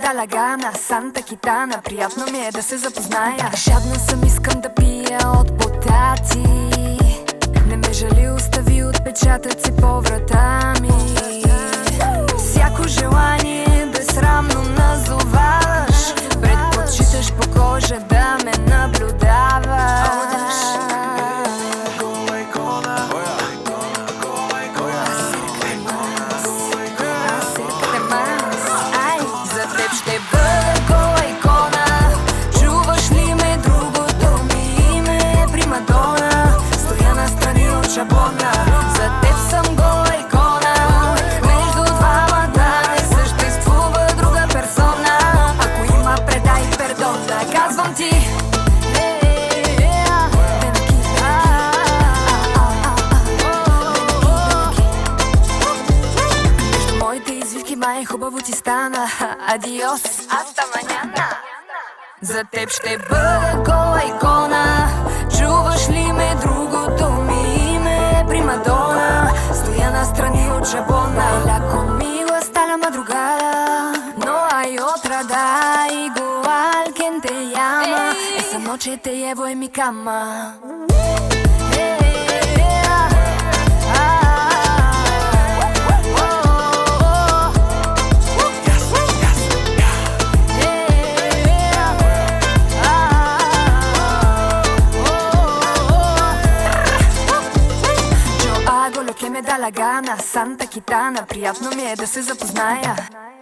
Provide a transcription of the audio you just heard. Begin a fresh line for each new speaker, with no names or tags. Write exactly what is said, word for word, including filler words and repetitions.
дала гана, Санта Китана, приятно ми е да се запозная. Жадна съм, искам да пия от потати. Не ме жали, остави отпечатъци по врата ми. Всяко желание безсрамно назоваваш. Предпочиташ по кожа да ме наблюдаваш. Ще бъда гола икона. Чуваш ли ме, другото ми име е примадона. Стоя настрани от шаблона. За теб съм гола икона. Между двамата не съществува друга персона. Ако има, предай пердон, да казвам ти. Между моите извивки май хубаво ти стана. Адиос, аста маняна. За теб ще бъда гола икона. Чуваш ли ме, другото ми име е примадона. Стоя настрани от шаблона. La conmigo hasta la madrugada. No hay otra, da igual quien te llama. Esa noche te llevo en mi cama. Lo que me da la gana, Санта Китана, приятно ми е да се запозная.